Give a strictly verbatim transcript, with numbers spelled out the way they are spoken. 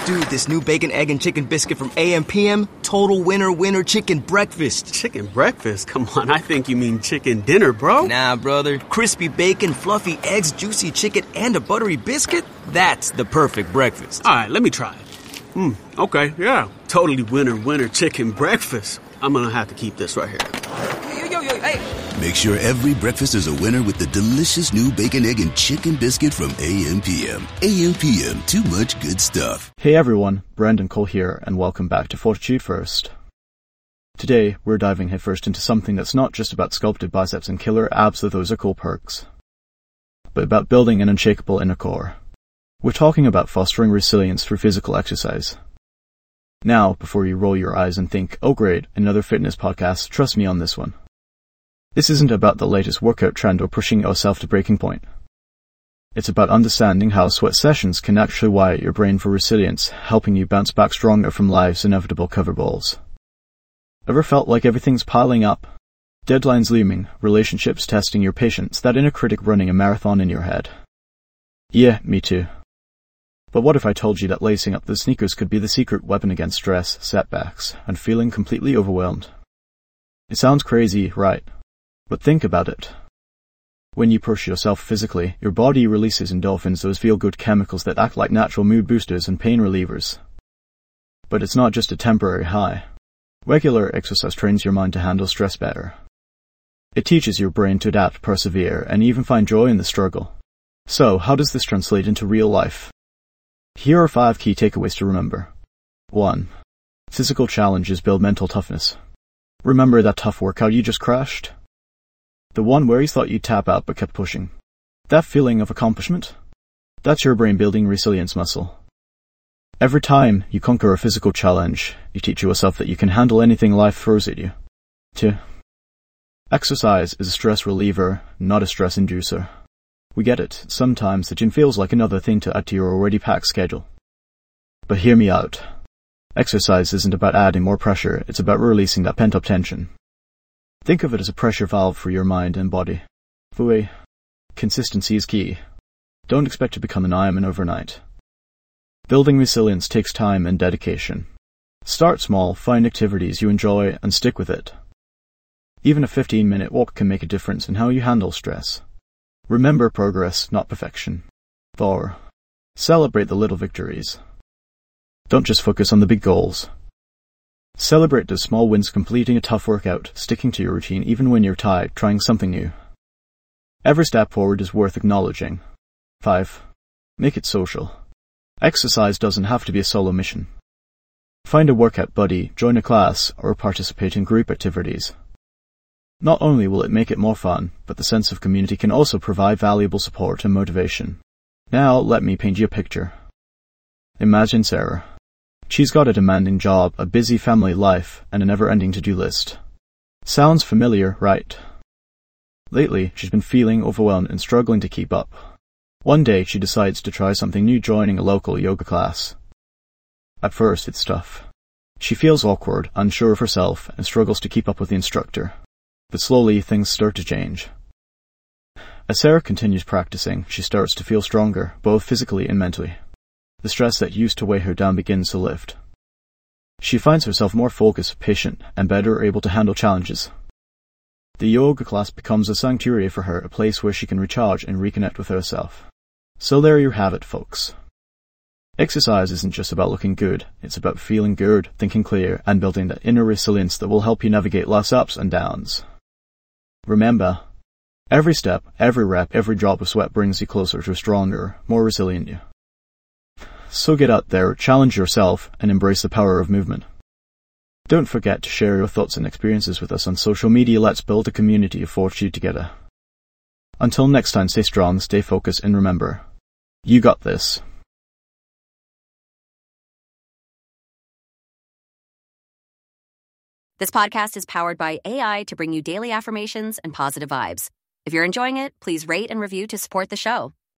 Dude, this new bacon, egg, and chicken biscuit from A M P M, total winner, winner chicken breakfast. Chicken breakfast? Come on, I think you mean chicken dinner, bro. Nah, brother. Crispy bacon, fluffy eggs, juicy chicken, and a buttery biscuit? That's the perfect breakfast. All right, let me try it. Hmm, okay, yeah. Totally winner, winner chicken breakfast. I'm gonna have to keep this right here. Yo, yo, yo, hey. Make sure every breakfast is a winner with the delicious new bacon, egg, and chicken biscuit from A M P M. A M P M, too much good stuff. Hey everyone, Brandon Cole here, and welcome back to Fortitude First. Today, we're diving headfirst into something that's not just about sculpted biceps and killer abs, though those are cool perks, but about building an unshakable inner core. We're talking about fostering resilience through physical exercise. Now, before you roll your eyes and think, oh great, another fitness podcast, trust me on this one. This isn't about the latest workout trend or pushing yourself to breaking point. It's about understanding how sweat sessions can actually wire your brain for resilience, helping you bounce back stronger from life's inevitable coverballs. Ever felt like everything's piling up? Deadlines looming, relationships testing your patience, that inner critic running a marathon in your head? Yeah, me too. But what if I told you that lacing up the sneakers could be the secret weapon against stress, setbacks, and feeling completely overwhelmed? It sounds crazy, right? But think about it. When you push yourself physically, your body releases endorphins, those feel-good chemicals that act like natural mood boosters and pain relievers. But it's not just a temporary high. Regular exercise trains your mind to handle stress better. It teaches your brain to adapt, persevere, and even find joy in the struggle. So, how does this translate into real life? Here are five key takeaways to remember. one. Physical challenges build mental toughness. Remember that tough workout you just crashed? The one where you thought you'd tap out but kept pushing. That feeling of accomplishment? That's your brain building resilience muscle. Every time you conquer a physical challenge, you teach yourself that you can handle anything life throws at you. two. Exercise is a stress reliever, not a stress inducer. We get it. Sometimes the gym feels like another thing to add to your already packed schedule. But hear me out. Exercise isn't about adding more pressure, it's about releasing that pent-up tension. Think of it as a pressure valve for your mind and body. Fui. Consistency is key. Don't expect to become an Ironman overnight. Building resilience takes time and dedication. Start small, find activities you enjoy, and stick with it. Even a fifteen-minute walk can make a difference in how you handle stress. Remember progress, not perfection. four. Celebrate the little victories. Don't just focus on the big goals. Celebrate the small wins, completing a tough workout, sticking to your routine even when you're tired, trying something new. Every step forward is worth acknowledging. five. Make it social. Exercise doesn't have to be a solo mission. Find a workout buddy, join a class, or participate in group activities. Not only will it make it more fun, but the sense of community can also provide valuable support and motivation. Now, let me paint you a picture. Imagine Sarah. She's got a demanding job, a busy family life, and a never-ending to-do list. Sounds familiar, right? Lately, she's been feeling overwhelmed and struggling to keep up. One day, she decides to try something new, joining a local yoga class. At first, it's tough. She feels awkward, unsure of herself, and struggles to keep up with the instructor. But slowly, things start to change. As Sarah continues practicing, she starts to feel stronger, both physically and mentally. The stress that used to weigh her down begins to lift. She finds herself more focused, patient, and better able to handle challenges. The yoga class becomes a sanctuary for her, a place where she can recharge and reconnect with herself. So there you have it, folks. Exercise isn't just about looking good, it's about feeling good, thinking clear, and building that inner resilience that will help you navigate life's ups and downs. Remember, every step, every rep, every drop of sweat brings you closer to a stronger, more resilient you. So get out there, challenge yourself, and embrace the power of movement. Don't forget to share your thoughts and experiences with us on social media. Let's build a community of fortitude together. Until next time, stay strong, stay focused, and remember, you got this. This podcast is powered by A I to bring you daily affirmations and positive vibes. If you're enjoying it, please rate and review to support the show.